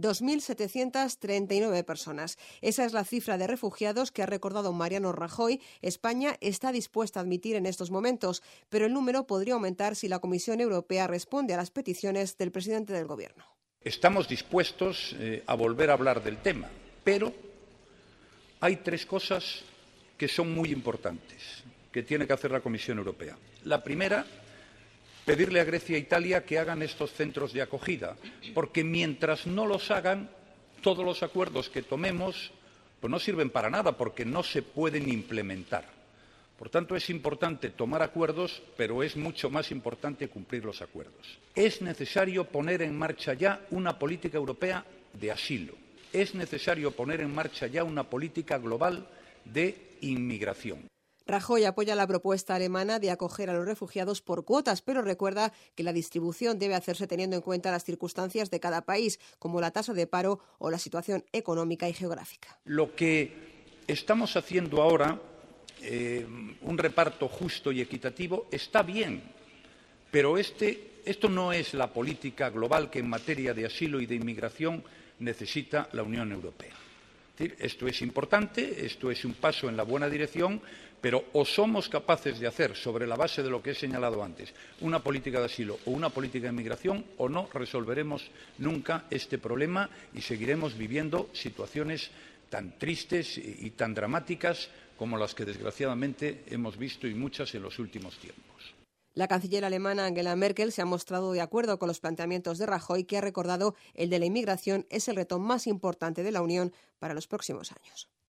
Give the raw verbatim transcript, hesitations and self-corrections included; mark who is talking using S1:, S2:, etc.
S1: dos mil setecientas treinta y nueve personas. Esa es la cifra de refugiados que ha recordado Mariano Rajoy. España está dispuesta a admitir en estos momentos, pero el número podría aumentar si la Comisión Europea responde a las peticiones del presidente del Gobierno.
S2: Estamos dispuestos eh, a volver a hablar del tema, pero hay tres cosas que son muy importantes que tiene que hacer la Comisión Europea. La primera, pedirle a Grecia e Italia que hagan estos centros de acogida, porque mientras no los hagan, todos los acuerdos que tomemos pues no sirven para nada, porque no se pueden implementar. Por tanto, es importante tomar acuerdos, pero es mucho más importante cumplir los acuerdos. Es necesario poner en marcha ya una política europea de asilo. Es necesario poner en marcha ya una política global de inmigración.
S1: Rajoy apoya la propuesta alemana de acoger a los refugiados por cuotas, pero recuerda que la distribución debe hacerse teniendo en cuenta las circunstancias de cada país, como la tasa de paro o la situación económica y geográfica.
S2: Lo que estamos haciendo ahora, eh, un reparto justo y equitativo, está bien, pero este, esto no es la política global que en materia de asilo y de inmigración necesita la Unión Europea. Es decir, esto es importante, esto es un paso en la buena dirección, pero o somos capaces de hacer, sobre la base de lo que he señalado antes, una política de asilo o una política de inmigración, o no resolveremos nunca este problema y seguiremos viviendo situaciones tan tristes y tan dramáticas como las que desgraciadamente hemos visto, y muchas en los últimos tiempos.
S1: La canciller alemana Angela Merkel se ha mostrado de acuerdo con los planteamientos de Rajoy, que ha recordado el de la inmigración es el reto más importante de la Unión para los próximos años.